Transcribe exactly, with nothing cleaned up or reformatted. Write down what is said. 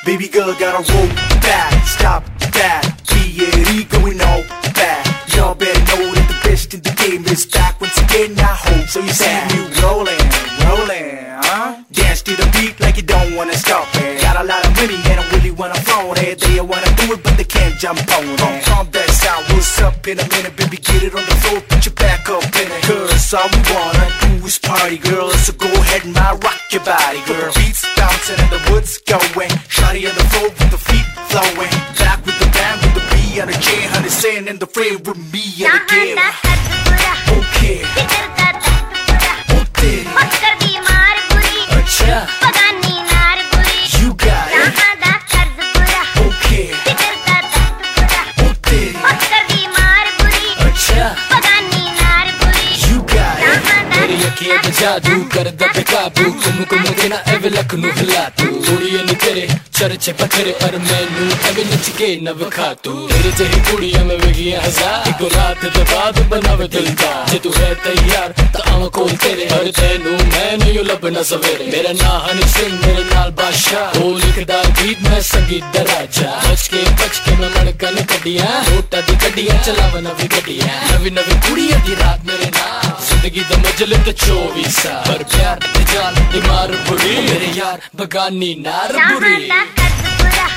Baby girl gotta roll back, stop that. B A D going all back. Y'all better know that the best in the game is back once again. I hope so. You see me rolling, rolling, huh? Dance to the beat like you don't wanna stop it. Got a lot of money and I really wanna flaunt it. They wanna do it but they can't jump on it. From, from that sound, what's up in a minute, baby? Get it on the floor, put your back up in it. Cause all we wanna do is party, girl. So go ahead and my rock your body, girl. Beats bouncing and the woods going. Shawty on the floor with the feet flowing. Back with the band with the B and the J. Honey saying in the frame with me and the game. Okay. Oh तेरी अच्छा You got it. Okay. Oh तेरी अच्छा You got it. तेरी अखियां पे जादू कर दा बेकाबू कुम कुम के ना एवे लक नु हिला तू कुड़ियां नी तेरे चर्चे पत्थरे पर मैनू एवे नच के न विखा तू तेरे जही कुड़ियां में वेगियां हजार एक रात दे बाद बनावे दिल दा जे तू है तैयार ता आवां कोल तेरे हर तेनू मैनू यो लभना सवेरे मेरा नाम हनी सिंह मेरे नाल बादशाह ओ लिखदा गीत मैं संगीत दा राजा बच के बच के मैं मड़कन कड्डियां मोटा दी कड्डियां चलावा नवी गड्डियां नवी नवी कुड़ियां दी रात मेरे नाल जिंदगी दा मजल ते चौबीस साल पर प्यार ते जान दी मार बुरी मेरे यार बगानी नार बुरी